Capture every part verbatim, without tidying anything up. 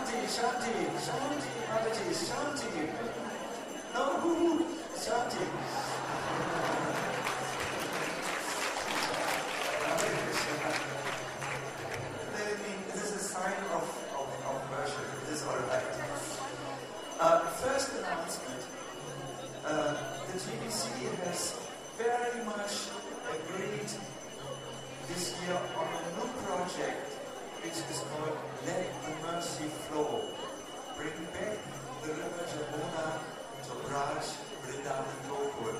Shanti, Shanti, Shanti, Mataji, Shanti. No, Shanti. This is a sign of, of, of worship. It is all right. Uh, first announcement. Uh, the G B C has very much agreed this year on a new project which is called Let the Mercy Flow. Bring back the river Jamuna to Braj, Vrindavan, Gokul.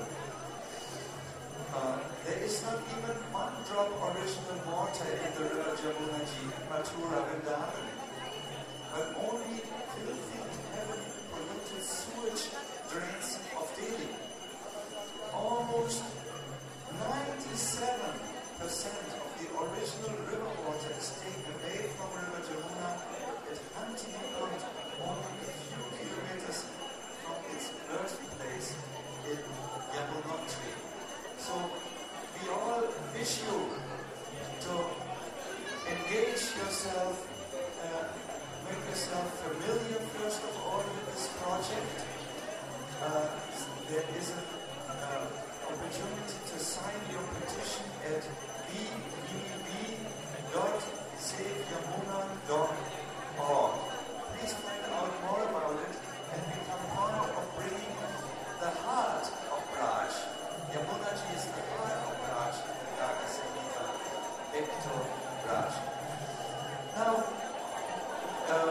Uh, there is not even one drop original water in the river Jamuna Ji, Mathura, Vrindavan, but only filthy, heavily polluted sewage drains of Delhi. Almost ninety-seven percent of the original river water is taken away from River Jamuna at Huntingport, only a few kilometers from its birthplace in Yamunotri. So we all wish you to engage yourself, uh, make yourself familiar first of all with this project. Uh, there is an uh, opportunity to sign your petition at b b b dot save yamuna dot org. Please find out more about it and become part of bringing the heart of Braj. Yamuna Ji is the heart of Braj, Raga Sangita, back to Braj. Now, uh,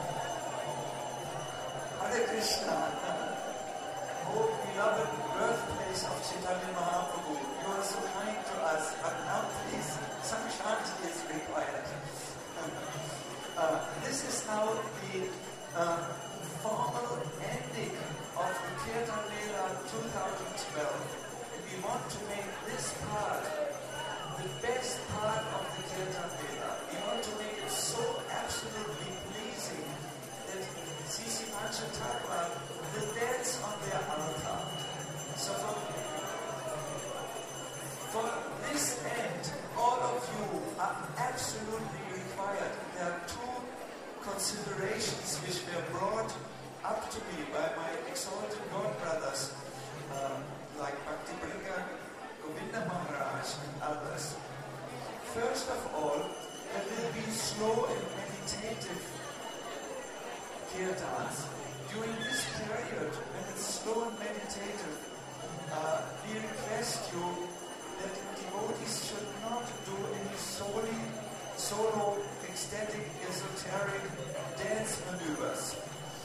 Hare Krishna. Oh, beloved birthplace of Chaitanya Mahaprabhu, you are so kind to us, but now please, some shanti is required. uh, this is now the uh, formal ending of the Kirtan Mela twenty twelve. And we want to make this part the best part of the Kirtan Mela. We want to make it so absolutely pleasing that Sisi Panchatakra will dance on their altar. So for, for this end, all of you are absolutely required. There are two considerations which were brought up to me by my exalted God brothers, uh, like Bhakti Bringa, Govinda Maharaj and others. First of all, there will be slow and meditative kirtans. During this period, when it's slow and meditative, uh, we request you that devotees should not do any solely, solo, ecstatic, esoteric dance maneuvers.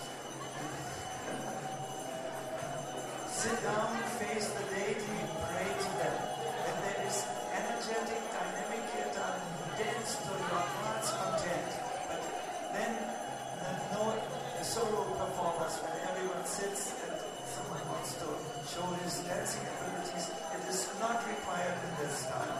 Sit down, face the deity, pray to them. When there is energetic, dynamic kirtan, dance to your heart's content. But then, uh, no solo performers, when everyone sits and someone wants to show his dancing abilities, it is not required in this time.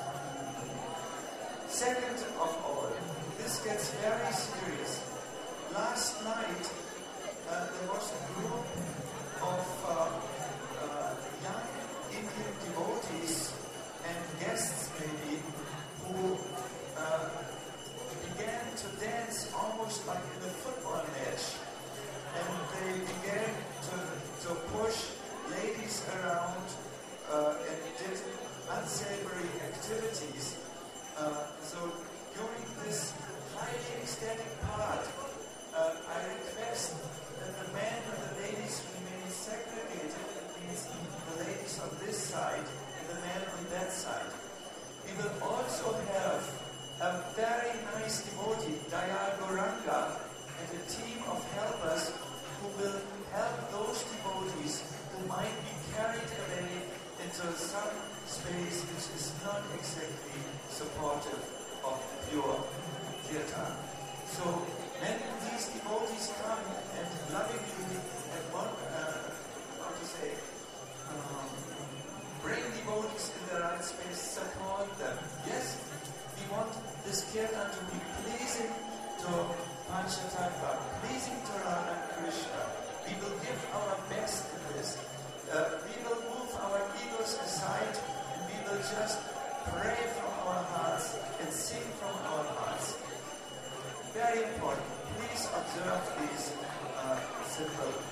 Second of all, this gets very serious. Last night, uh, there was a group of uh, uh, young Indian devotees and guests maybe who uh, began to dance almost like in a football match. And they began to, to push ladies around uh, and did unsavory activities. Uh, so during this highly ecstatic part, uh, I request that the men and the ladies remain segregated. That means the ladies on this side and the men on that side. We will also have a very nice devotee, Dayal Goranga, and a team of helpers who will help those devotees who might be carried away into some space which is not exactly supportive of pure kirtan. So when these devotees come and lovingly and one, uh, how to say, um, bring devotees in the right space, support them. Yes, we want this kirtan to be pleasing to Panchatattva, pleasing to Radha and Krishna. We will give our best in this. Uh, we will move our egos aside and we will just pray from our hearts and sing from our hearts. Very important. please observe these uh, simple